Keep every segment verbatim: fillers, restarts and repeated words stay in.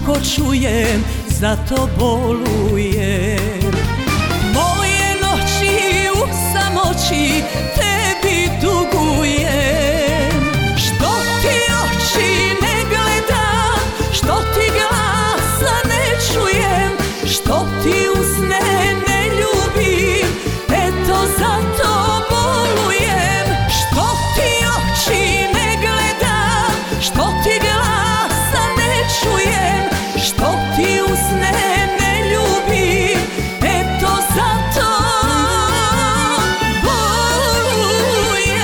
ako čujem, zato bolujem. Moje noći u samoći tebi dugujem. Što ti oči ne gledam, što ti glasa ne čujem, što ti usne ne ljubim, eto zato bolujem. Što ti oči ne gledam, što ti glasa ne čujem, što ti usne ne ljubim, eto zato bolujem.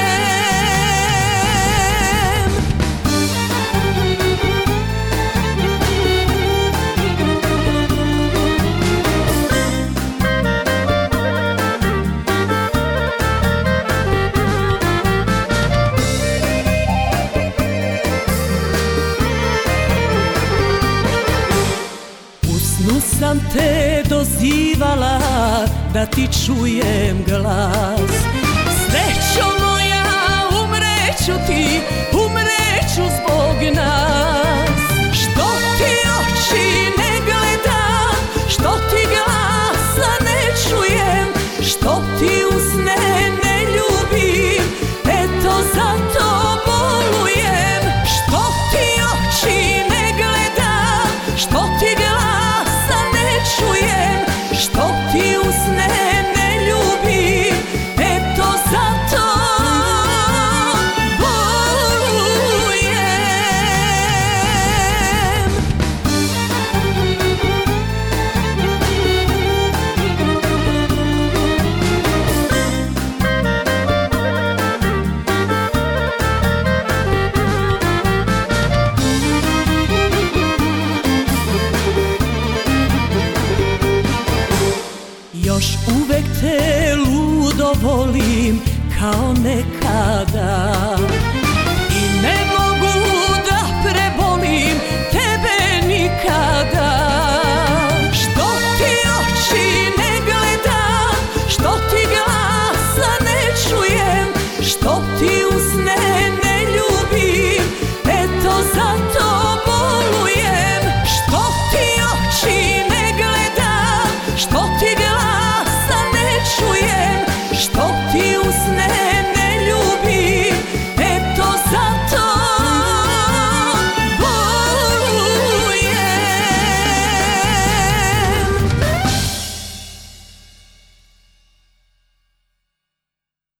U snu sam te dozivala da ti čujem glas. Srećo moja, umreću ti, umreću zbog nas. Što ti oči ne gledam, što ti glasa ne čujem, što ti usne ne ljubim, eto zato bolujem. Što ti oči ne gledam, što ti glasa ne čujem, što ti usne ne ljubim, eto zato bolujem. Još uvek te ludo volim kao nekada i ne mogu da prebolim tebe nikada. Što ti oči ne gledam, što ti glasa ne čujem, što ti